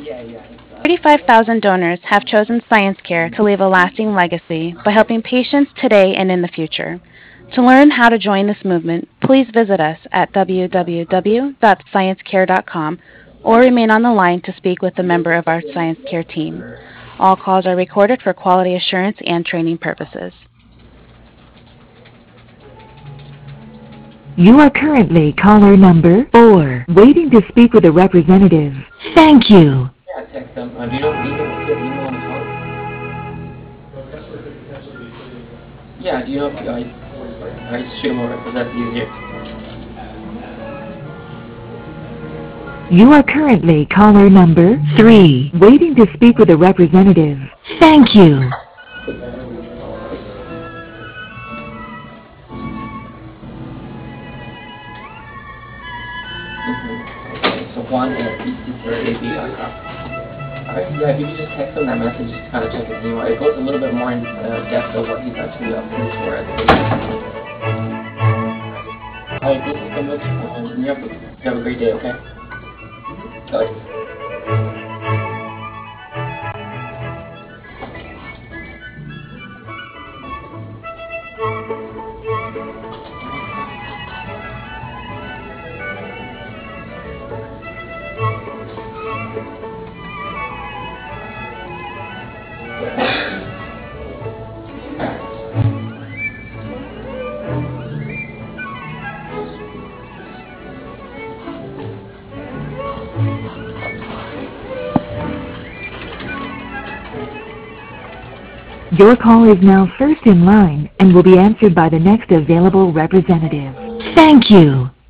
35,000 donors have chosen ScienceCare to leave a lasting legacy by helping patients today and in the future. To learn how to join this movement, please visit us at www.sciencecare.com or remain on the line to speak with a member of our ScienceCare team. All calls are recorded for quality assurance and training purposes. You are currently caller number 4, waiting to speak with a representative. Thank you. Yeah, text them. Do you have email on the phone? Yeah, do you know if I just shoot them over because that's easier. You are currently caller number 3, waiting to speak with a representative. Thank you. Okay, so Juan at bccab.com. Alright, yeah, if you could just text him that message just to kind of check his email. It goes a little bit more in depth of what he's actually approved for as a patient. Alright, this is Convix, and you have a great day, okay? Bye. Your call is now first in line and will be answered by the next available representative. Thank you.